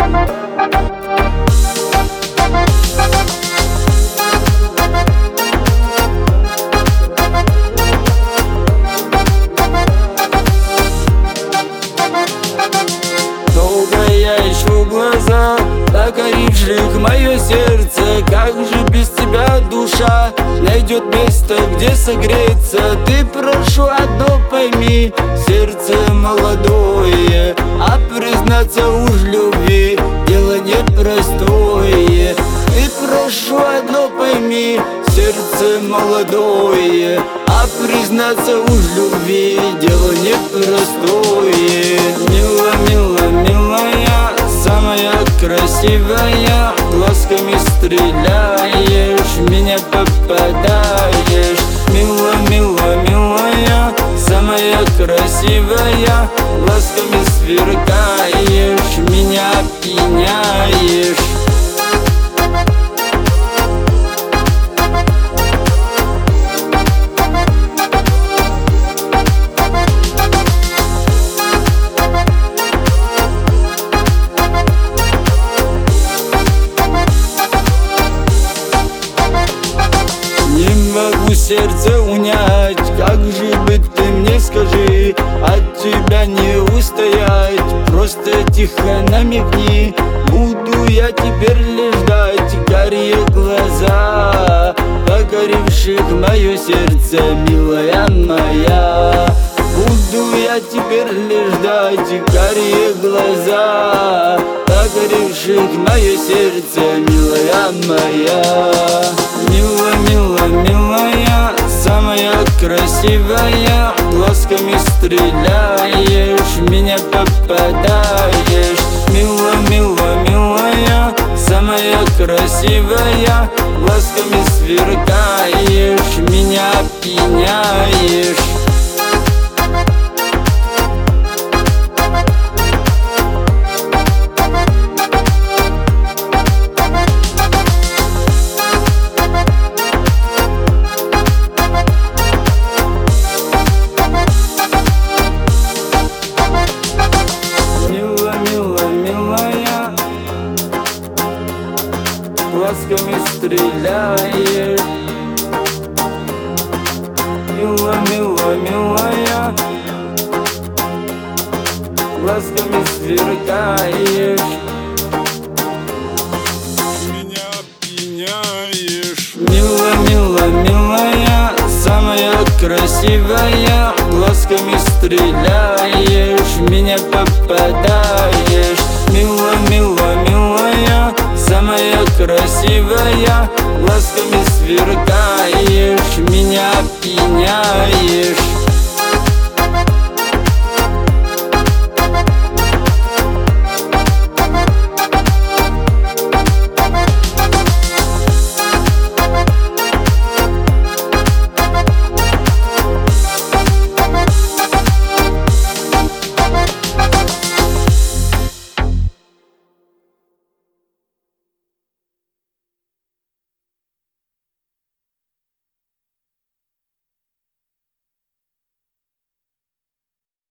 Долго я ищу в глаза, покоривших мое сердце. Как же без тебя душа найдет место, где согреться? Ты, прошу, одно пойми, сердце молодое, а признаться уж в любви дело непростое. Ты, прошу, одно пойми, сердце молодое, а признаться уж в любви дело непростое. Мила, мила, милая, самая красивая, глазками стреляешь, меня попадаешь. Мила, мила, милая, самая красивая, глазками сверкаешь, меня опьяняешь. Могу сердце унять, как же быть, ты мне скажи, от тебя не устоять, просто тихо намекни. Буду я теперь лишь ждать, карие глаза, покоривших мое сердце, милая моя. Буду я теперь лишь ждать, карие глаза, покоривших мое сердце, милая моя. Мила, мила, милая, самая красивая, глазками стреляешь, меня попадаешь. Мила, мила, милая, самая красивая, глазками сверкаешь, меня опьяняешь. Глазками стреляешь, мила, мила, милая, глазками сверкаешь, меня опьяняешь. Мила, мила, милая, самая красивая, глазками стреляешь, меня попадаешь. Мила, мила, милая, самая красивая, глазками сверкаешь, меня опьяняешь.